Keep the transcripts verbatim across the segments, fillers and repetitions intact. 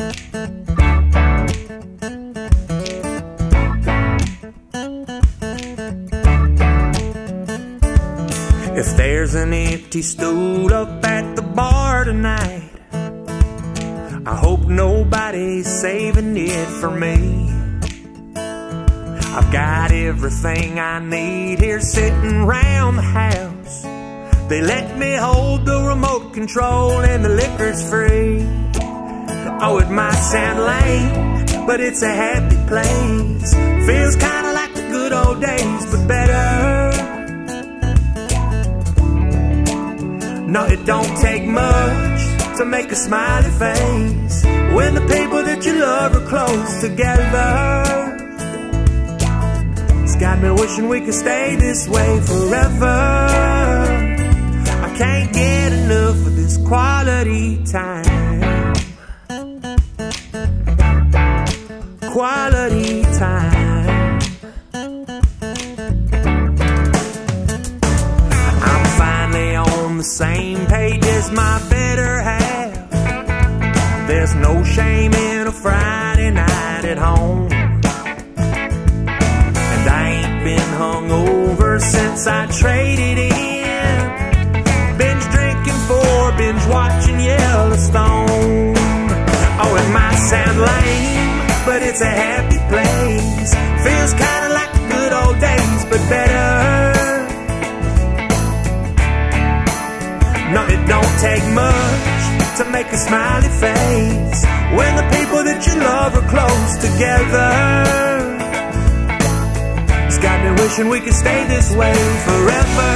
If there's an empty stool up at the bar tonight, I hope nobody's saving it for me. I've got everything I need here sitting round the house. They let me hold the remote control and the liquor's free. Oh, it might sound lame, but it's a happy place. Feels kinda like the good old days, but better. No, it don't take much to make a smiley face when the people that you love are close together. It's got me wishing we could stay this way forever. I can't get enough of this quality time. Quality time. I'm finally on the same page as my better half. There's no shame in a Friday night at home. And I ain't been hungover since I traded in. Binge drinking for binge watching Yellowstone. Oh, it might sound lame, but it's a happy place. Feels kinda like the good old days, but better. No, it don't take much to make a smiley face when the people that you love are close together. It's got me wishing we could stay this way forever.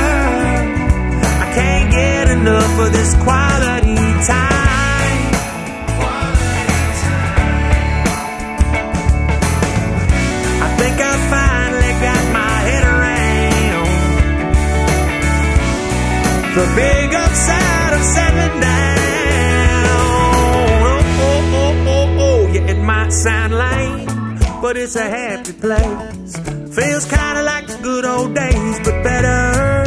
I can't get enough of this quality time. Quality time. I think I finally got my head around the big upside of settling down. Oh, oh, oh, oh, oh. Yeah, it might sound lame, but it's a happy place. Feels kinda like the good old days, but better.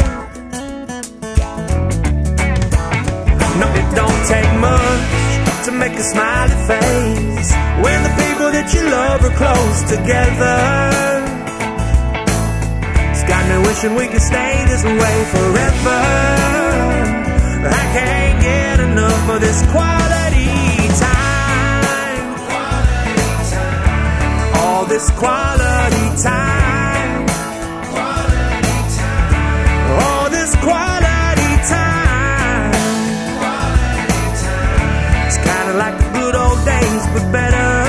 No, it don't take much to make a smiley face when the people that you love are close together. It's got me wishing we could stay this way forever. I can't get enough of this quality time. Quality time. All this quality time. Quality time. All this quality time. Quality time. It's kinda like the good old days, but better.